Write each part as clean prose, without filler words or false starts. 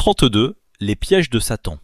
32. Les pièges de Satan.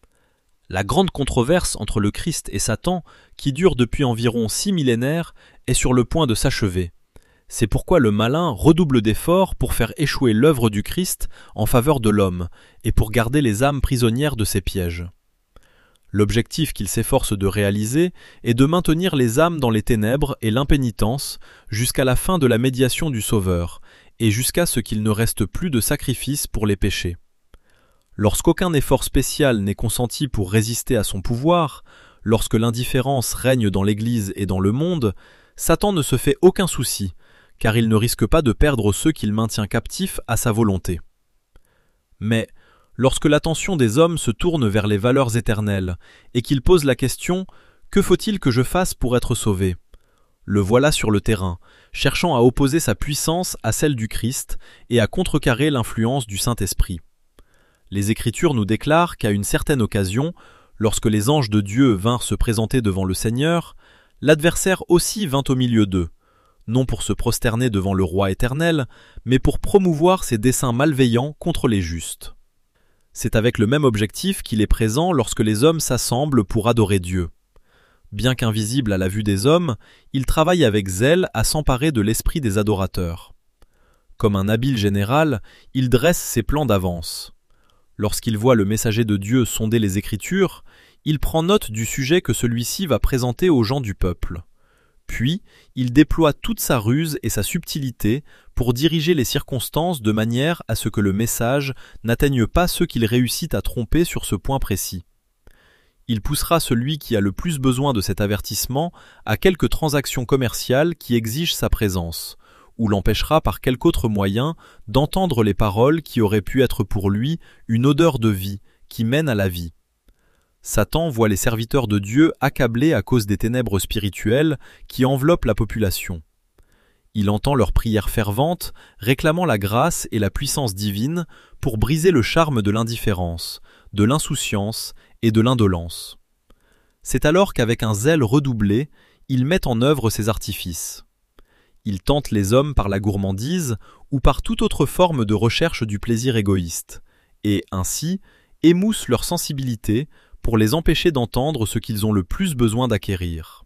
La grande controverse entre le Christ et Satan, qui dure depuis environ 6 millénaires, est sur le point de s'achever. C'est pourquoi le malin redouble d'efforts pour faire échouer l'œuvre du Christ en faveur de l'homme, et pour garder les âmes prisonnières de ses pièges. L'objectif qu'il s'efforce de réaliser est de maintenir les âmes dans les ténèbres et l'impénitence jusqu'à la fin de la médiation du Sauveur, et jusqu'à ce qu'il ne reste plus de sacrifice pour les péchés. Lorsqu'aucun effort spécial n'est consenti pour résister à son pouvoir, lorsque l'indifférence règne dans l'Église et dans le monde, Satan ne se fait aucun souci, car il ne risque pas de perdre ceux qu'il maintient captifs à sa volonté. Mais, lorsque l'attention des hommes se tourne vers les valeurs éternelles, et qu'ils posent la question « Que faut-il que je fasse pour être sauvé ?» Le voilà sur le terrain, cherchant à opposer sa puissance à celle du Christ et à contrecarrer l'influence du Saint-Esprit. Les Écritures nous déclarent qu'à une certaine occasion, lorsque les anges de Dieu vinrent se présenter devant le Seigneur, l'adversaire aussi vint au milieu d'eux, non pour se prosterner devant le Roi éternel, mais pour promouvoir ses desseins malveillants contre les justes. C'est avec le même objectif qu'il est présent lorsque les hommes s'assemblent pour adorer Dieu. Bien qu'invisible à la vue des hommes, il travaille avec zèle à s'emparer de l'esprit des adorateurs. Comme un habile général, il dresse ses plans d'avance. Lorsqu'il voit le messager de Dieu sonder les Écritures, il prend note du sujet que celui-ci va présenter aux gens du peuple. Puis, il déploie toute sa ruse et sa subtilité pour diriger les circonstances de manière à ce que le message n'atteigne pas ceux qu'il réussit à tromper sur ce point précis. Il poussera celui qui a le plus besoin de cet avertissement à quelque transaction commerciale qui exige sa présence, ou l'empêchera par quelque autre moyen d'entendre les paroles qui auraient pu être pour lui une odeur de vie, qui mène à la vie. Satan voit les serviteurs de Dieu accablés à cause des ténèbres spirituelles qui enveloppent la population. Il entend leurs prières ferventes, réclamant la grâce et la puissance divine pour briser le charme de l'indifférence, de l'insouciance et de l'indolence. C'est alors qu'avec un zèle redoublé, il met en œuvre ses artifices. Il tente les hommes par la gourmandise ou par toute autre forme de recherche du plaisir égoïste, et ainsi émousse leur sensibilité pour les empêcher d'entendre ce qu'ils ont le plus besoin d'acquérir.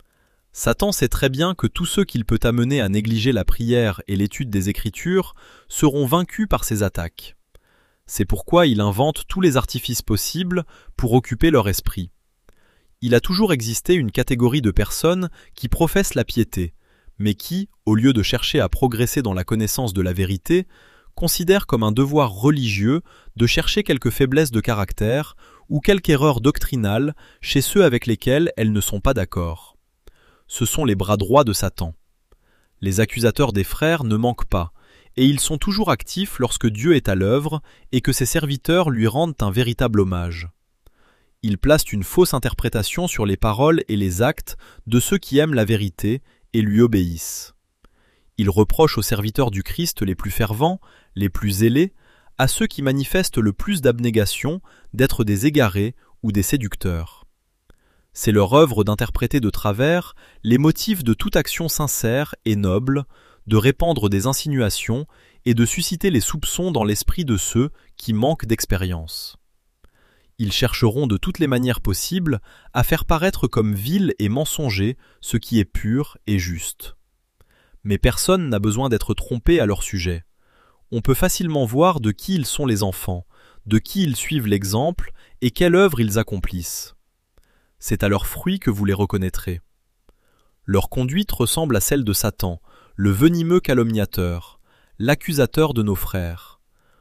Satan sait très bien que tous ceux qu'il peut amener à négliger la prière et l'étude des Écritures seront vaincus par ses attaques. C'est pourquoi il invente tous les artifices possibles pour occuper leur esprit. Il a toujours existé une catégorie de personnes qui professent la piété, mais qui, au lieu de chercher à progresser dans la connaissance de la vérité, considèrent comme un devoir religieux de chercher quelque faiblesse de caractère ou quelque erreur doctrinale chez ceux avec lesquels elles ne sont pas d'accord. Ce sont les bras droits de Satan. Les accusateurs des frères ne manquent pas, et ils sont toujours actifs lorsque Dieu est à l'œuvre et que ses serviteurs lui rendent un véritable hommage. Ils placent une fausse interprétation sur les paroles et les actes de ceux qui aiment la vérité et lui obéissent. Il reproche aux serviteurs du Christ les plus fervents, les plus zélés, à ceux qui manifestent le plus d'abnégation, d'être des égarés ou des séducteurs. C'est leur œuvre d'interpréter de travers les motifs de toute action sincère et noble, de répandre des insinuations et de susciter les soupçons dans l'esprit de ceux qui manquent d'expérience. Ils chercheront de toutes les manières possibles à faire paraître comme vil et mensonger ce qui est pur et juste. Mais personne n'a besoin d'être trompé à leur sujet. On peut facilement voir de qui ils sont les enfants, de qui ils suivent l'exemple et quelle œuvre ils accomplissent. C'est à leurs fruits que vous les reconnaîtrez. Leur conduite ressemble à celle de Satan, le venimeux calomniateur, l'accusateur de nos frères.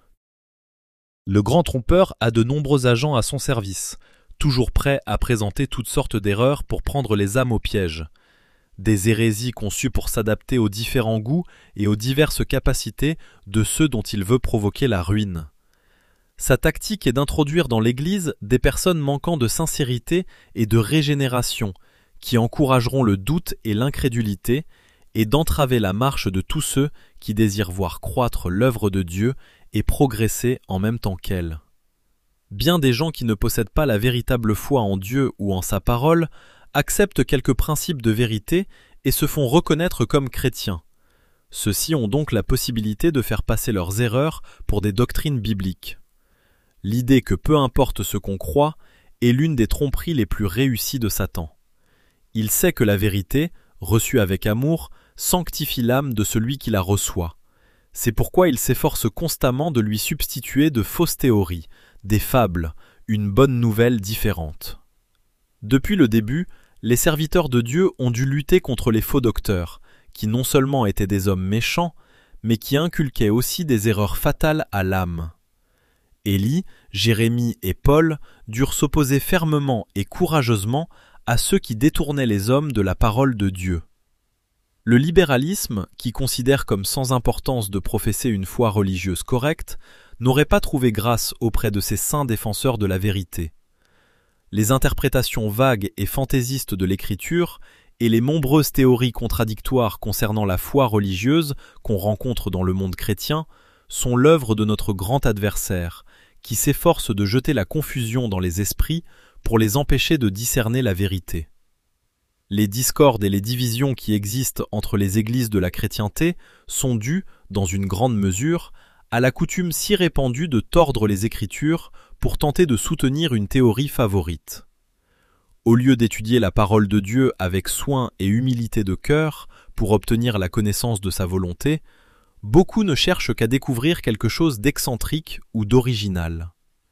Le grand trompeur a de nombreux agents à son service, toujours prêts à présenter toutes sortes d'erreurs pour prendre les âmes au piège. Des hérésies conçues pour s'adapter aux différents goûts et aux diverses capacités de ceux dont il veut provoquer la ruine. Sa tactique est d'introduire dans l'Église des personnes manquant de sincérité et de régénération, qui encourageront le doute et l'incrédulité, et d'entraver la marche de tous ceux qui désirent voir croître l'œuvre de Dieu et progresser en même temps qu'elle. Bien des gens qui ne possèdent pas la véritable foi en Dieu ou en sa parole acceptent quelques principes de vérité et se font reconnaître comme chrétiens. Ceux-ci ont donc la possibilité de faire passer leurs erreurs pour des doctrines bibliques. L'idée que peu importe ce qu'on croit est l'une des tromperies les plus réussies de Satan. Il sait que la vérité, reçue avec amour, sanctifie l'âme de celui qui la reçoit. C'est pourquoi il s'efforce constamment de lui substituer de fausses théories, des fables, une bonne nouvelle différente. Depuis le début, les serviteurs de Dieu ont dû lutter contre les faux docteurs, qui non seulement étaient des hommes méchants, mais qui inculquaient aussi des erreurs fatales à l'âme. Élie, Jérémie et Paul durent s'opposer fermement et courageusement à ceux qui détournaient les hommes de la parole de Dieu. Le libéralisme, qui considère comme sans importance de professer une foi religieuse correcte, n'aurait pas trouvé grâce auprès de ces saints défenseurs de la vérité. Les interprétations vagues et fantaisistes de l'Écriture et les nombreuses théories contradictoires concernant la foi religieuse qu'on rencontre dans le monde chrétien sont l'œuvre de notre grand adversaire, qui s'efforce de jeter la confusion dans les esprits pour les empêcher de discerner la vérité. Les discordes et les divisions qui existent entre les églises de la chrétienté sont dues, dans une grande mesure, à la coutume si répandue de tordre les Écritures pour tenter de soutenir une théorie favorite. Au lieu d'étudier la parole de Dieu avec soin et humilité de cœur pour obtenir la connaissance de sa volonté, beaucoup ne cherchent qu'à découvrir quelque chose d'excentrique ou d'original.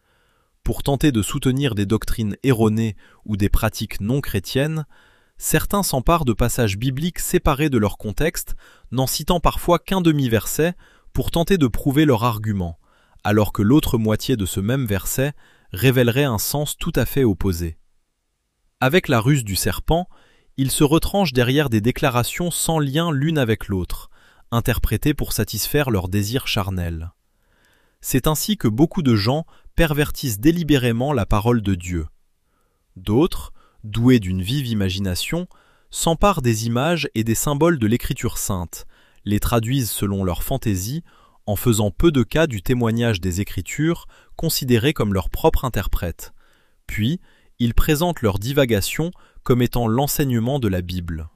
Pour tenter de soutenir des doctrines erronées ou des pratiques non chrétiennes, certains s'emparent de passages bibliques séparés de leur contexte, n'en citant parfois qu'un demi-verset pour tenter de prouver leur argument, alors que l'autre moitié de ce même verset révélerait un sens tout à fait opposé. Avec la ruse du serpent, ils se retranchent derrière des déclarations sans lien l'une avec l'autre, interprétées pour satisfaire leurs désirs charnels. C'est ainsi que beaucoup de gens pervertissent délibérément la parole de Dieu. D'autres, doués d'une vive imagination, s'emparent des images et des symboles de l'Écriture sainte, les traduisent selon leur fantaisie, en faisant peu de cas du témoignage des Écritures, considérées comme leur propre interprète. Puis, ils présentent leur divagation comme étant l'enseignement de la Bible.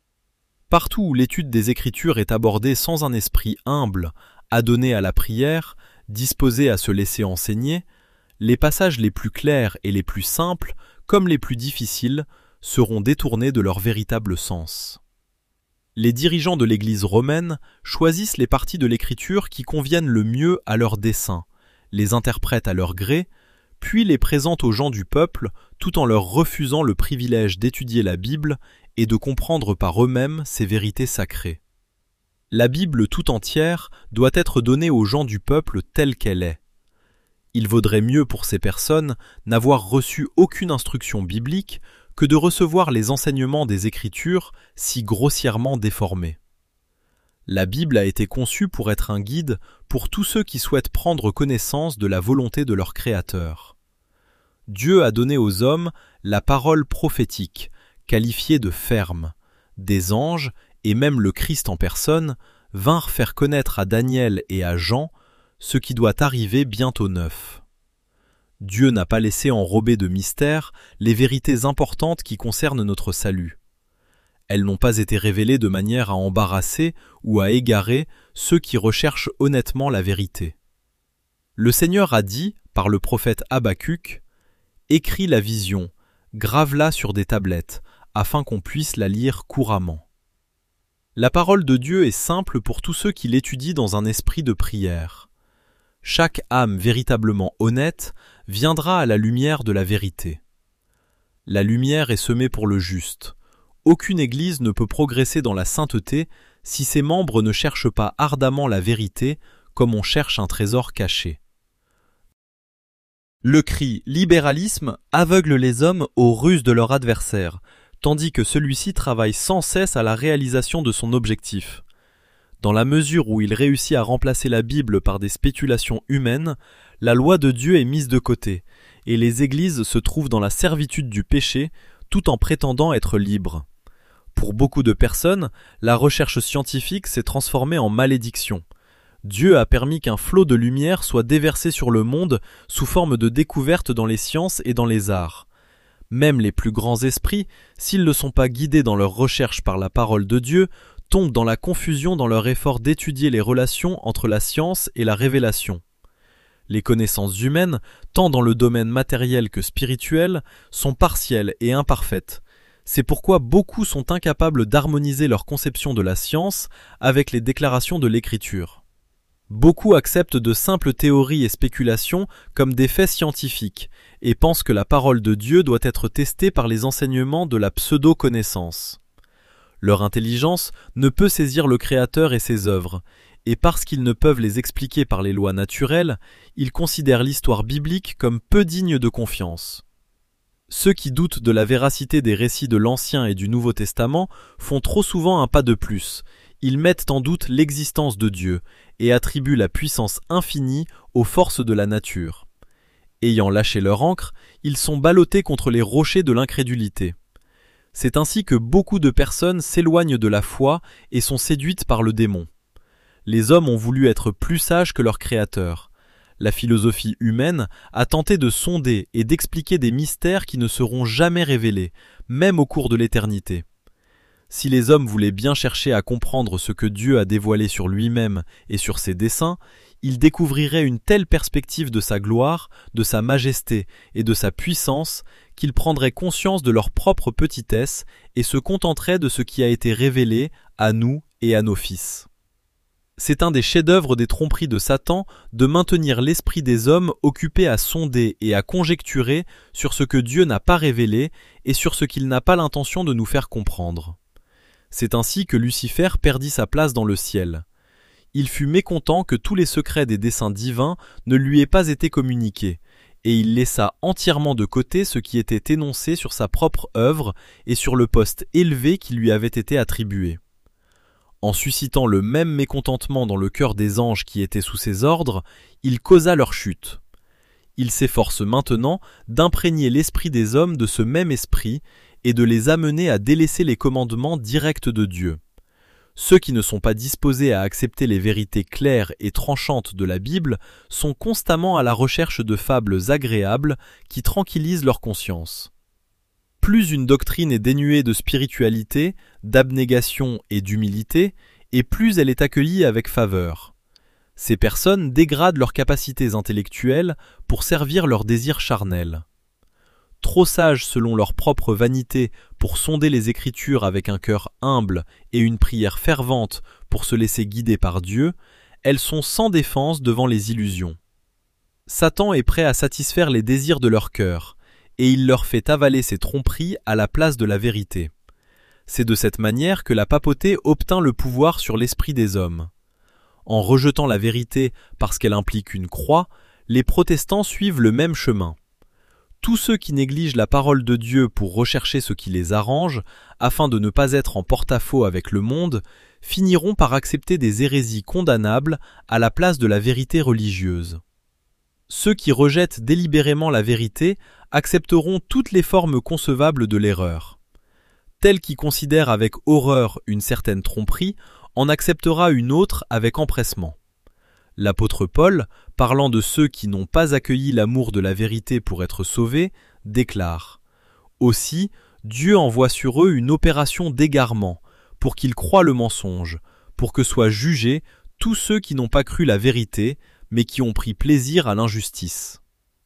Partout où l'étude des Écritures est abordée sans un esprit humble, adonné à la prière, disposé à se laisser enseigner, les passages les plus clairs et les plus simples, comme les plus difficiles, seront détournés de leur véritable sens. Les dirigeants de l'Église romaine choisissent les parties de l'Écriture qui conviennent le mieux à leur dessein, les interprètent à leur gré, puis les présentent aux gens du peuple tout en leur refusant le privilège d'étudier la Bible et de comprendre par eux-mêmes ses vérités sacrées. La Bible tout entière doit être donnée aux gens du peuple telle qu'elle est. Il vaudrait mieux pour ces personnes n'avoir reçu aucune instruction biblique que de recevoir les enseignements des Écritures si grossièrement déformés. La Bible a été conçue pour être un guide pour tous ceux qui souhaitent prendre connaissance de la volonté de leur Créateur. Dieu a donné aux hommes la parole prophétique, qualifiée de ferme. Des anges, et même le Christ en personne, vinrent faire connaître à Daniel et à Jean ce qui doit arriver bientôt neuf. Dieu n'a pas laissé enrobés de mystère les vérités importantes qui concernent notre salut. Elles n'ont pas été révélées de manière à embarrasser ou à égarer ceux qui recherchent honnêtement la vérité. Le Seigneur a dit, par le prophète Habacuc, « Écris la vision, grave-la sur des tablettes, afin qu'on puisse la lire couramment. » La parole de Dieu est simple pour tous ceux qui l'étudient dans un esprit de prière. Chaque âme véritablement honnête viendra à la lumière de la vérité. La lumière est semée pour le juste. Aucune Église ne peut progresser dans la sainteté si ses membres ne cherchent pas ardemment la vérité comme on cherche un trésor caché. Le cri « libéralisme » aveugle les hommes aux ruses de leur adversaire, tandis que celui-ci travaille sans cesse à la réalisation de son objectif. Dans la mesure où il réussit à remplacer la Bible par des spéculations humaines, la loi de Dieu est mise de côté, et les églises se trouvent dans la servitude du péché tout en prétendant être libres. Pour beaucoup de personnes, la recherche scientifique s'est transformée en malédiction. Dieu a permis qu'un flot de lumière soit déversé sur le monde sous forme de découvertes dans les sciences et dans les arts. Même les plus grands esprits, s'ils ne sont pas guidés dans leur recherche par la parole de Dieu, tombent dans la confusion dans leur effort d'étudier les relations entre la science et la révélation. Les connaissances humaines, tant dans le domaine matériel que spirituel, sont partielles et imparfaites. C'est pourquoi beaucoup sont incapables d'harmoniser leur conception de la science avec les déclarations de l'Écriture. Beaucoup acceptent de simples théories et spéculations comme des faits scientifiques et pensent que la parole de Dieu doit être testée par les enseignements de la pseudo-connaissance. Leur intelligence ne peut saisir le Créateur et ses œuvres, et parce qu'ils ne peuvent les expliquer par les lois naturelles, ils considèrent l'histoire biblique comme peu digne de confiance. Ceux qui doutent de la véracité des récits de l'Ancien et du Nouveau Testament font trop souvent un pas de plus. Ils mettent en doute l'existence de Dieu et attribuent la puissance infinie aux forces de la nature. Ayant lâché leur ancre, ils sont ballottés contre les rochers de l'incrédulité. C'est ainsi que beaucoup de personnes s'éloignent de la foi et sont séduites par le démon. Les hommes ont voulu être plus sages que leur Créateur. La philosophie humaine a tenté de sonder et d'expliquer des mystères qui ne seront jamais révélés, même au cours de l'éternité. Si les hommes voulaient bien chercher à comprendre ce que Dieu a dévoilé sur lui-même et sur ses desseins, ils découvriraient une telle perspective de sa gloire, de sa majesté et de sa puissance qu'ils prendraient conscience de leur propre petitesse et se contenteraient de ce qui a été révélé à nous et à nos fils. C'est un des chefs-d'œuvre des tromperies de Satan de maintenir l'esprit des hommes occupé à sonder et à conjecturer sur ce que Dieu n'a pas révélé et sur ce qu'il n'a pas l'intention de nous faire comprendre. C'est ainsi que Lucifer perdit sa place dans le ciel. Il fut mécontent que tous les secrets des desseins divins ne lui aient pas été communiqués, et il laissa entièrement de côté ce qui était énoncé sur sa propre œuvre et sur le poste élevé qui lui avait été attribué. En suscitant le même mécontentement dans le cœur des anges qui étaient sous ses ordres, il causa leur chute. Il s'efforce maintenant d'imprégner l'esprit des hommes de ce même esprit et de les amener à délaisser les commandements directs de Dieu. Ceux qui ne sont pas disposés à accepter les vérités claires et tranchantes de la Bible sont constamment à la recherche de fables agréables qui tranquillisent leur conscience. Plus une doctrine est dénuée de spiritualité, d'abnégation et d'humilité, et plus elle est accueillie avec faveur. Ces personnes dégradent leurs capacités intellectuelles pour servir leurs désirs charnels. Trop sages selon leur propre vanité pour sonder les Écritures avec un cœur humble et une prière fervente pour se laisser guider par Dieu, elles sont sans défense devant les illusions. Satan est prêt à satisfaire les désirs de leur cœur, et il leur fait avaler ses tromperies à la place de la vérité. C'est de cette manière que la papauté obtint le pouvoir sur l'esprit des hommes. En rejetant la vérité parce qu'elle implique une croix, les protestants suivent le même chemin. Tous ceux qui négligent la parole de Dieu pour rechercher ce qui les arrange, afin de ne pas être en porte-à-faux avec le monde, finiront par accepter des hérésies condamnables à la place de la vérité religieuse. Ceux qui rejettent délibérément la vérité accepteront toutes les formes concevables de l'erreur. Tel qui considère avec horreur une certaine tromperie en acceptera une autre avec empressement. L'apôtre Paul, parlant de ceux qui n'ont pas accueilli l'amour de la vérité pour être sauvés, déclare « Aussi, Dieu envoie sur eux une opération d'égarement, pour qu'ils croient le mensonge, pour que soient jugés tous ceux qui n'ont pas cru la vérité, mais qui ont pris plaisir à l'injustice. »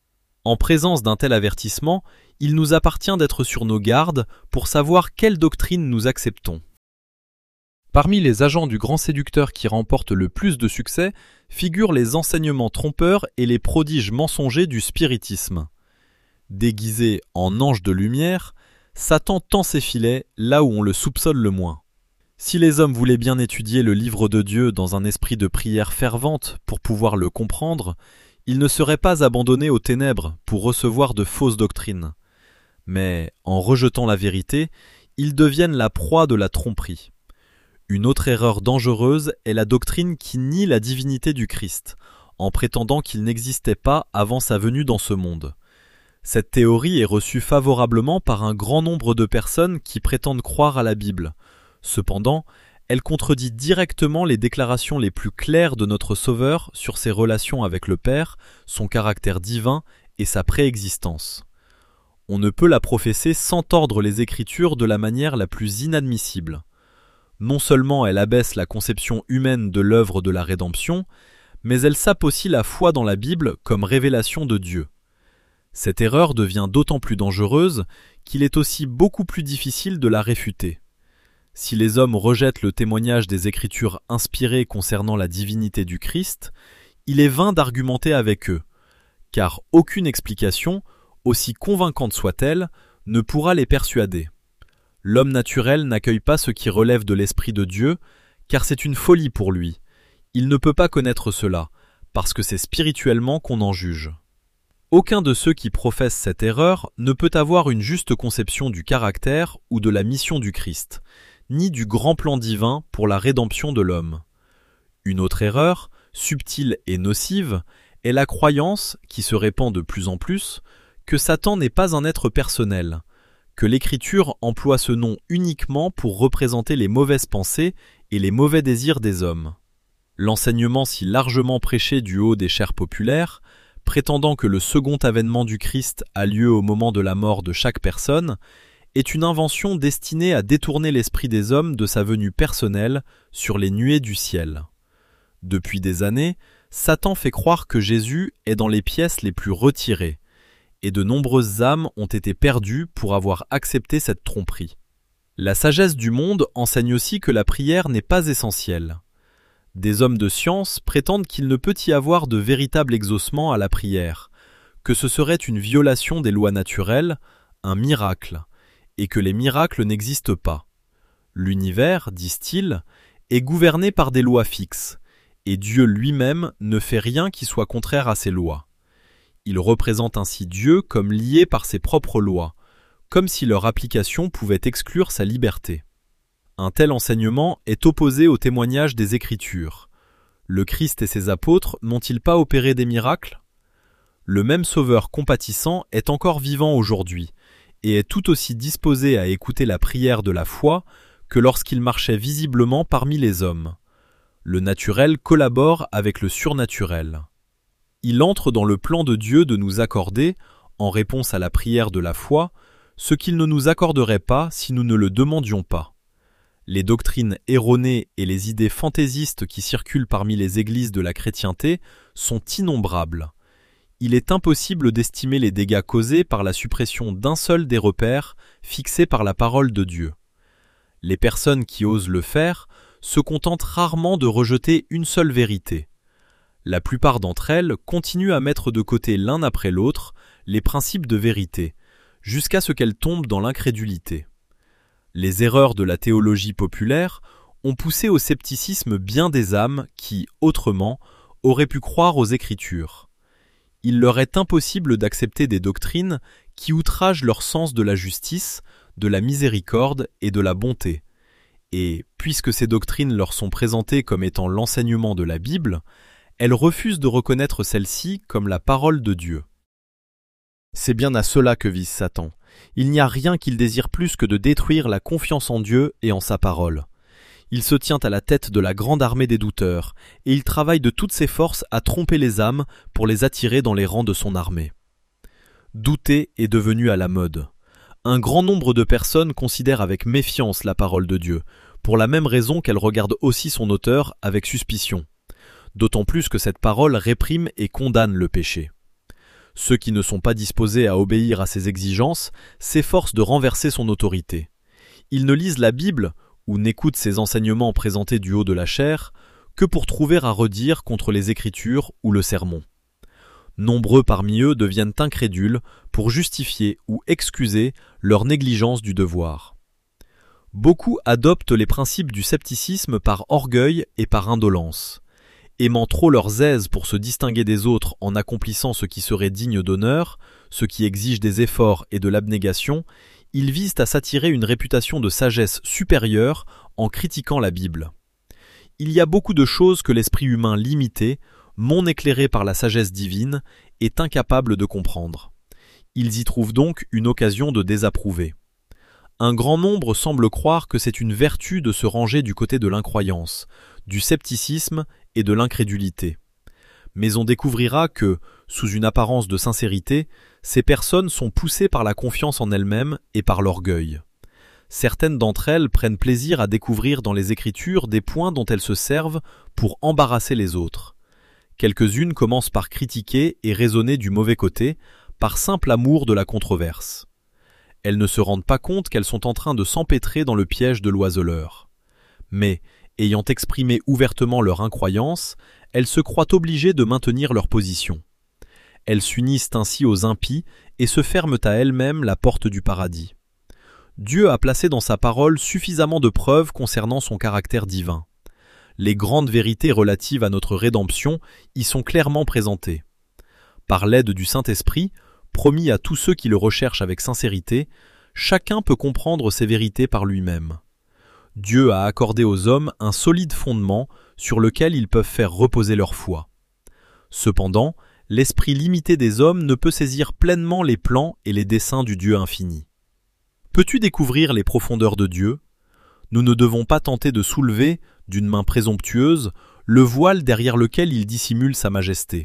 En présence d'un tel avertissement, il nous appartient d'être sur nos gardes pour savoir quelle doctrine nous acceptons. Parmi les agents du grand séducteur qui remportent le plus de succès figurent les enseignements trompeurs et les prodiges mensongers du spiritisme. Déguisé en ange de lumière, Satan tend ses filets là où on le soupçonne le moins. Si les hommes voulaient bien étudier le livre de Dieu dans un esprit de prière fervente pour pouvoir le comprendre, ils ne seraient pas abandonnés aux ténèbres pour recevoir de fausses doctrines. Mais, en rejetant la vérité, ils deviennent la proie de la tromperie. Une autre erreur dangereuse est la doctrine qui nie la divinité du Christ, en prétendant qu'il n'existait pas avant sa venue dans ce monde. Cette théorie est reçue favorablement par un grand nombre de personnes qui prétendent croire à la Bible. Cependant, elle contredit directement les déclarations les plus claires de notre Sauveur sur ses relations avec le Père, son caractère divin et sa préexistence. On ne peut la professer sans tordre les Écritures de la manière la plus inadmissible. Non seulement elle abaisse la conception humaine de l'œuvre de la rédemption, mais elles sapent aussi la foi dans la Bible comme révélation de Dieu. Cette erreur devient d'autant plus dangereuse qu'il est aussi beaucoup plus difficile de la réfuter. Si les hommes rejettent le témoignage des Écritures inspirées concernant la divinité du Christ, il est vain d'argumenter avec eux, car aucune explication, aussi convaincante soit-elle, ne pourra les persuader. L'homme naturel n'accueille pas ce qui relève de l'Esprit de Dieu, car c'est une folie pour lui. Il ne peut pas connaître cela, parce que c'est spirituellement qu'on en juge. Aucun de ceux qui professent cette erreur ne peut avoir une juste conception du caractère ou de la mission du Christ, ni du grand plan divin pour la rédemption de l'homme. Une autre erreur, subtile et nocive, est la croyance, qui se répand de plus en plus, que Satan n'est pas un être personnel, que l'Écriture emploie ce nom uniquement pour représenter les mauvaises pensées et les mauvais désirs des hommes. L'enseignement si largement prêché du haut des chaires populaires, prétendant que le second avènement du Christ a lieu au moment de la mort de chaque personne, est une invention destinée à détourner l'esprit des hommes de sa venue personnelle sur les nuées du ciel. Depuis des années, Satan fait croire que Jésus est dans les pièces les plus retirées, et de nombreuses âmes ont été perdues pour avoir accepté cette tromperie. La sagesse du monde enseigne aussi que la prière n'est pas essentielle. Des hommes de science prétendent qu'il ne peut y avoir de véritable exaucement à la prière, que ce serait une violation des lois naturelles, un miracle, et que les miracles n'existent pas. L'univers, disent-ils, est gouverné par des lois fixes, et Dieu lui-même ne fait rien qui soit contraire à ces lois. Il représente ainsi Dieu comme lié par ses propres lois, comme si leur application pouvait exclure sa liberté. Un tel enseignement est opposé au témoignage des Écritures. Le Christ et ses apôtres n'ont-ils pas opéré des miracles ? Le même Sauveur compatissant est encore vivant aujourd'hui, et est tout aussi disposé à écouter la prière de la foi que lorsqu'il marchait visiblement parmi les hommes. Le naturel collabore avec le surnaturel. Il entre dans le plan de Dieu de nous accorder, en réponse à la prière de la foi, ce qu'il ne nous accorderait pas si nous ne le demandions pas. Les doctrines erronées et les idées fantaisistes qui circulent parmi les églises de la chrétienté sont innombrables. Il est impossible d'estimer les dégâts causés par la suppression d'un seul des repères fixés par la parole de Dieu. Les personnes qui osent le faire se contentent rarement de rejeter une seule vérité. La plupart d'entre elles continuent à mettre de côté l'un après l'autre les principes de vérité, jusqu'à ce qu'elles tombent dans l'incrédulité. Les erreurs de la théologie populaire ont poussé au scepticisme bien des âmes qui, autrement, auraient pu croire aux Écritures. Il leur est impossible d'accepter des doctrines qui outragent leur sens de la justice, de la miséricorde et de la bonté. Et, puisque ces doctrines leur sont présentées comme étant l'enseignement de la Bible, elles refusent de reconnaître celle-ci comme la parole de Dieu. C'est bien à cela que vise Satan. Il n'y a rien qu'il désire plus que de détruire la confiance en Dieu et en sa parole. Il se tient à la tête de la grande armée des douteurs, et il travaille de toutes ses forces à tromper les âmes pour les attirer dans les rangs de son armée. Douter est devenu à la mode. Un grand nombre de personnes considèrent avec méfiance la parole de Dieu, pour la même raison qu'elles regardent aussi son auteur avec suspicion. D'autant plus que cette parole réprime et condamne le péché. Ceux qui ne sont pas disposés à obéir à ses exigences s'efforcent de renverser son autorité. Ils ne lisent la Bible, ou n'écoutent ses enseignements présentés du haut de la chair, que pour trouver à redire contre les Écritures ou le sermon. Nombreux parmi eux deviennent incrédules pour justifier ou excuser leur négligence du devoir. Beaucoup adoptent les principes du scepticisme par orgueil et par indolence. Aimant trop leurs aises pour se distinguer des autres en accomplissant ce qui serait digne d'honneur, ce qui exige des efforts et de l'abnégation, ils visent à s'attirer une réputation de sagesse supérieure en critiquant la Bible. Il y a beaucoup de choses que l'esprit humain limité, non éclairé par la sagesse divine, est incapable de comprendre. Ils y trouvent donc une occasion de désapprouver. Un grand nombre semble croire que c'est une vertu de se ranger du côté de l'incroyance, du scepticisme et de l'incrédulité. Mais on découvrira que, sous une apparence de sincérité, ces personnes sont poussées par la confiance en elles-mêmes et par l'orgueil. Certaines d'entre elles prennent plaisir à découvrir dans les Écritures des points dont elles se servent pour embarrasser les autres. quelques-unes commencent par critiquer et raisonner du mauvais côté, par simple amour de la controverse. Elles ne se rendent pas compte qu'elles sont en train de s'empêtrer dans le piège de l'oiseleur. Mais, ayant exprimé ouvertement leur incroyance, elles se croient obligées de maintenir leur position. Elles s'unissent ainsi aux impies et se ferment à elles-mêmes la porte du paradis. Dieu a placé dans sa parole suffisamment de preuves concernant son caractère divin. Les grandes vérités relatives à notre rédemption y sont clairement présentées. Par l'aide du Saint-Esprit, promis à tous ceux qui le recherchent avec sincérité, chacun peut comprendre ces vérités par lui-même. Dieu a accordé aux hommes un solide fondement sur lequel ils peuvent faire reposer leur foi. Cependant, l'esprit limité des hommes ne peut saisir pleinement les plans et les desseins du Dieu infini. Peux-tu découvrir les profondeurs de Dieu ? Nous ne devons pas tenter de soulever, d'une main présomptueuse, le voile derrière lequel il dissimule sa majesté.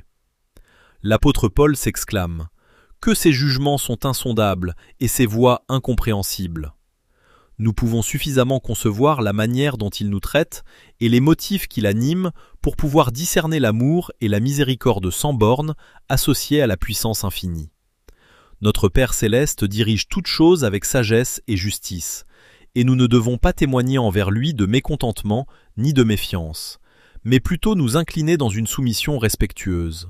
L'apôtre Paul s'exclame « Que ses jugements sont insondables et ses voies incompréhensibles !» Nous pouvons suffisamment concevoir la manière dont il nous traite et les motifs qui l'animent pour pouvoir discerner l'amour et la miséricorde sans bornes associés à la puissance infinie. Notre Père céleste dirige toutes choses avec sagesse et justice, et nous ne devons pas témoigner envers lui de mécontentement ni de méfiance, mais plutôt nous incliner dans une soumission respectueuse.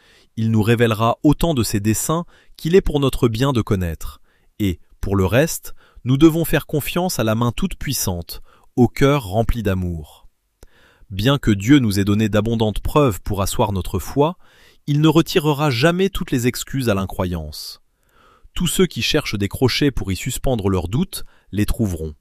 Il nous révélera autant de ses desseins qu'il est pour notre bien de connaître, et, pour le reste, nous devons faire confiance à la main toute-puissante, au cœur rempli d'amour. Bien que Dieu nous ait donné d'abondantes preuves pour asseoir notre foi, il ne retirera jamais toutes les excuses à l'incroyance. Tous ceux qui cherchent des crochets pour y suspendre leurs doutes les trouveront.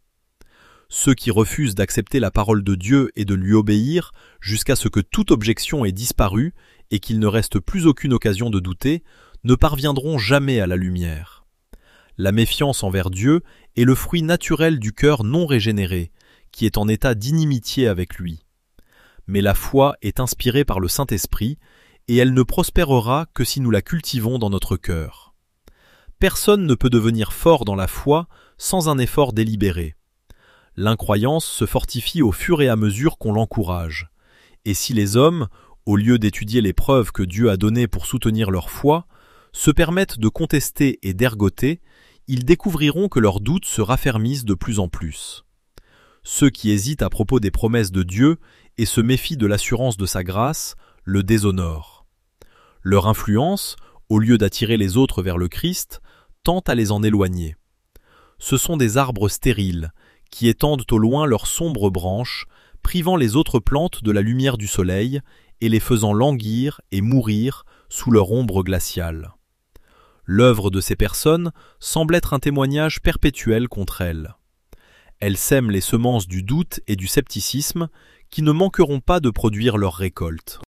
Ceux qui refusent d'accepter la parole de Dieu et de lui obéir jusqu'à ce que toute objection ait disparu et qu'il ne reste plus aucune occasion de douter, ne parviendront jamais à la lumière. La méfiance envers Dieu est le fruit naturel du cœur non régénéré, qui est en état d'inimitié avec lui. Mais la foi est inspirée par le Saint-Esprit, et elle ne prospérera que si nous la cultivons dans notre cœur. Personne ne peut devenir fort dans la foi sans un effort délibéré. L'incroyance se fortifie au fur et à mesure qu'on l'encourage. Et si les hommes, au lieu d'étudier les preuves que Dieu a données pour soutenir leur foi, se permettent de contester et d'ergoter, ils découvriront que leurs doutes se raffermissent de plus en plus. Ceux qui hésitent à propos des promesses de Dieu et se méfient de l'assurance de sa grâce le déshonorent. Leur influence, au lieu d'attirer les autres vers le Christ, tend à les en éloigner. Ce sont des arbres stériles, qui étendent au loin leurs sombres branches, privant les autres plantes de la lumière du soleil et les faisant languir et mourir sous leur ombre glaciale. L'œuvre de ces personnes semble être un témoignage perpétuel contre elles. Elles sèment les semences du doute et du scepticisme qui ne manqueront pas de produire leur récolte.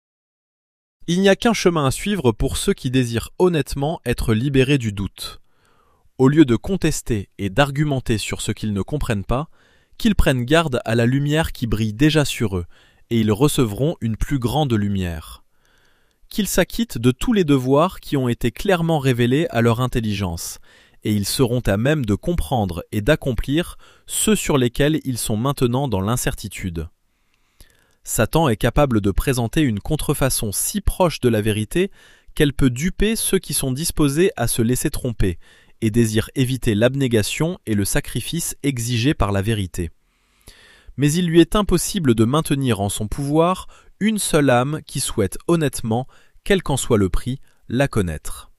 Il n'y a qu'un chemin à suivre pour ceux qui désirent honnêtement être libérés du doute. Au lieu de contester et d'argumenter sur ce qu'ils ne comprennent pas, qu'ils prennent garde à la lumière qui brille déjà sur eux, et ils recevront une plus grande lumière. Qu'ils s'acquittent de tous les devoirs qui ont été clairement révélés à leur intelligence, et ils seront à même de comprendre et d'accomplir ceux sur lesquels ils sont maintenant dans l'incertitude. Satan est capable de présenter une contrefaçon si proche de la vérité qu'elle peut duper ceux qui sont disposés à se laisser tromper et désirent éviter l'abnégation et le sacrifice exigés par la vérité. Mais il lui est impossible de maintenir en son pouvoir une seule âme qui souhaite honnêtement, quel qu'en soit le prix, la connaître.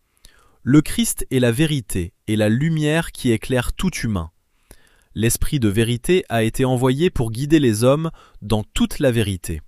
Le Christ est la vérité et la lumière qui éclaire tout humain. L'Esprit de vérité a été envoyé pour guider les hommes dans toute la vérité.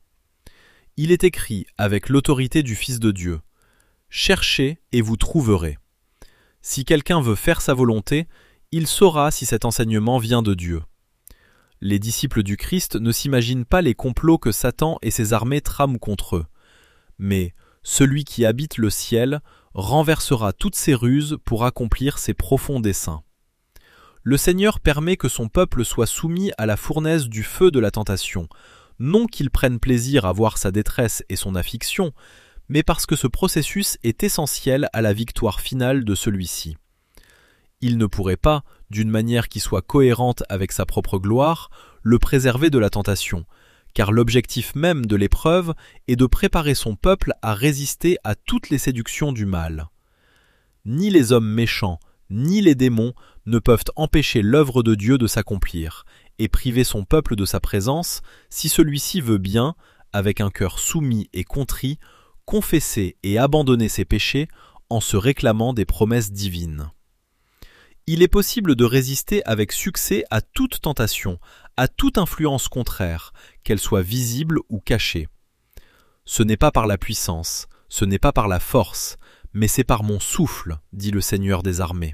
Il est écrit avec l'autorité du Fils de Dieu « Cherchez et vous trouverez ». Si quelqu'un veut faire sa volonté, il saura si cet enseignement vient de Dieu. Les disciples du Christ ne s'imaginent pas les complots que Satan et ses armées trament contre eux. Mais celui qui habite le ciel renversera toutes ses ruses pour accomplir ses profonds desseins. Le Seigneur permet que son peuple soit soumis à la fournaise du feu de la tentation, non qu'il prenne plaisir à voir sa détresse et son affliction, mais parce que ce processus est essentiel à la victoire finale de celui-ci. Il ne pourrait pas, d'une manière qui soit cohérente avec sa propre gloire, le préserver de la tentation, car l'objectif même de l'épreuve est de préparer son peuple à résister à toutes les séductions du mal. Ni les hommes méchants, ni les démons ne peuvent empêcher l'œuvre de Dieu de s'accomplir et priver son peuple de sa présence si celui-ci veut bien, avec un cœur soumis et contrit, confesser et abandonner ses péchés en se réclamant des promesses divines. Il est possible de résister avec succès à toute tentation, à toute influence contraire, qu'elle soit visible ou cachée. Ce n'est pas par la puissance, ce n'est pas par la force, mais c'est par mon souffle, dit le Seigneur des armées.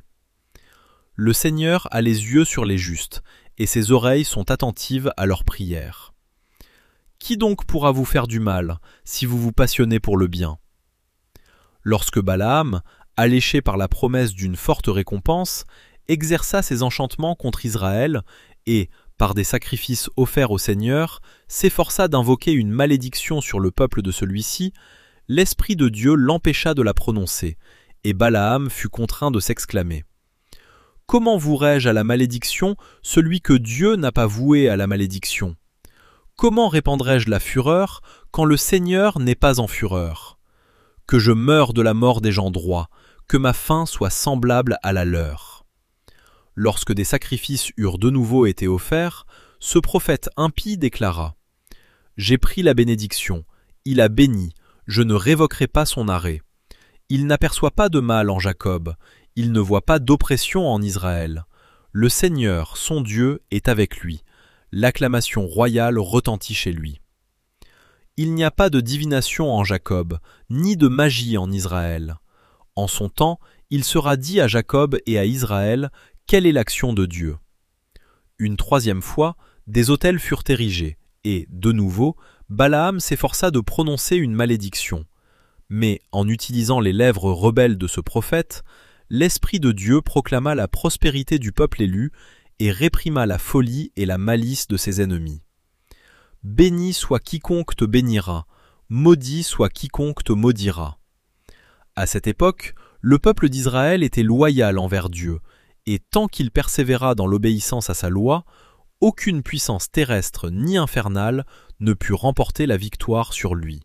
Le Seigneur a les yeux sur les justes, et ses oreilles sont attentives à leurs prières. Qui donc pourra vous faire du mal, si vous vous passionnez pour le bien ? Lorsque Balaam, alléché par la promesse d'une forte récompense, exerça ses enchantements contre Israël et, par des sacrifices offerts au Seigneur, s'efforça d'invoquer une malédiction sur le peuple de celui-ci, l'Esprit de Dieu l'empêcha de la prononcer, et Balaam fut contraint de s'exclamer : « Comment vouerai-je à la malédiction celui que Dieu n'a pas voué à la malédiction ? Comment répandrai-je la fureur quand le Seigneur n'est pas en fureur ? Que je meure de la mort des gens droits, que ma fin soit semblable à la leur. » Lorsque des sacrifices eurent de nouveau été offerts, ce prophète impie déclara : « J'ai pris la bénédiction, il a béni, je ne révoquerai pas son arrêt. Il n'aperçoit pas de mal en Jacob, il ne voit pas d'oppression en Israël. Le Seigneur, son Dieu, est avec lui. L'acclamation royale retentit chez lui. Il n'y a pas de divination en Jacob, ni de magie en Israël. En son temps, il sera dit à Jacob et à Israël quelle est l'action de Dieu. Une troisième fois, des autels furent érigés, et, de nouveau, Balaam s'efforça de prononcer une malédiction. Mais, en utilisant les lèvres rebelles de ce prophète, l'Esprit de Dieu proclama la prospérité du peuple élu et réprima la folie et la malice de ses ennemis. Béni soit quiconque te bénira, maudit soit quiconque te maudira. À cette époque, le peuple d'Israël était loyal envers Dieu, et tant qu'il persévéra dans l'obéissance à sa loi, aucune puissance terrestre ni infernale ne put remporter la victoire sur lui.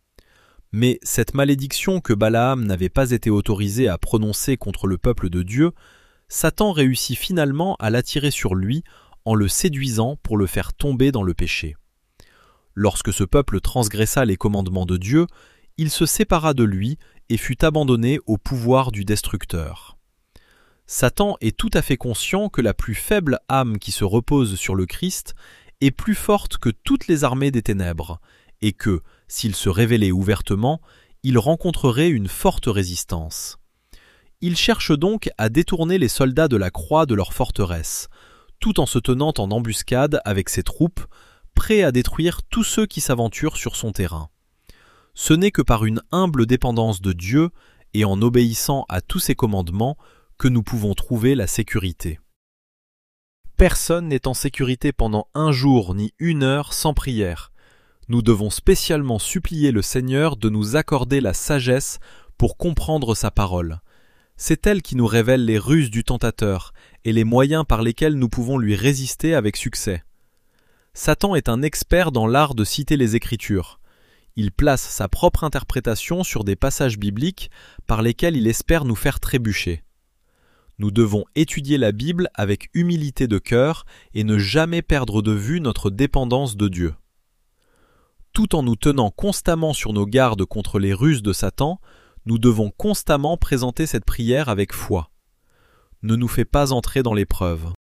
Mais cette malédiction que Balaam n'avait pas été autorisé à prononcer contre le peuple de Dieu, Satan réussit finalement à l'attirer sur lui en le séduisant pour le faire tomber dans le péché. Lorsque ce peuple transgressa les commandements de Dieu, il se sépara de lui et fut abandonné au pouvoir du destructeur. Satan est tout à fait conscient que la plus faible âme qui se repose sur le Christ est plus forte que toutes les armées des ténèbres, et que, s'il se révélait ouvertement, il rencontrerait une forte résistance. Il cherche donc à détourner les soldats de la croix de leur forteresse, tout en se tenant en embuscade avec ses troupes, prêt à détruire tous ceux qui s'aventurent sur son terrain. Ce n'est que par une humble dépendance de Dieu et en obéissant à tous ses commandements que nous pouvons trouver la sécurité. Personne n'est en sécurité pendant un jour ni une heure sans prière. Nous devons spécialement supplier le Seigneur de nous accorder la sagesse pour comprendre sa parole. C'est elle qui nous révèle les ruses du tentateur et les moyens par lesquels nous pouvons lui résister avec succès. Satan est un expert dans l'art de citer les Écritures. Il place sa propre interprétation sur des passages bibliques par lesquels il espère nous faire trébucher. Nous devons étudier la Bible avec humilité de cœur et ne jamais perdre de vue notre dépendance de Dieu. Tout en nous tenant constamment sur nos gardes contre les ruses de Satan, nous devons constamment présenter cette prière avec foi. Ne nous fais pas entrer dans l'épreuve.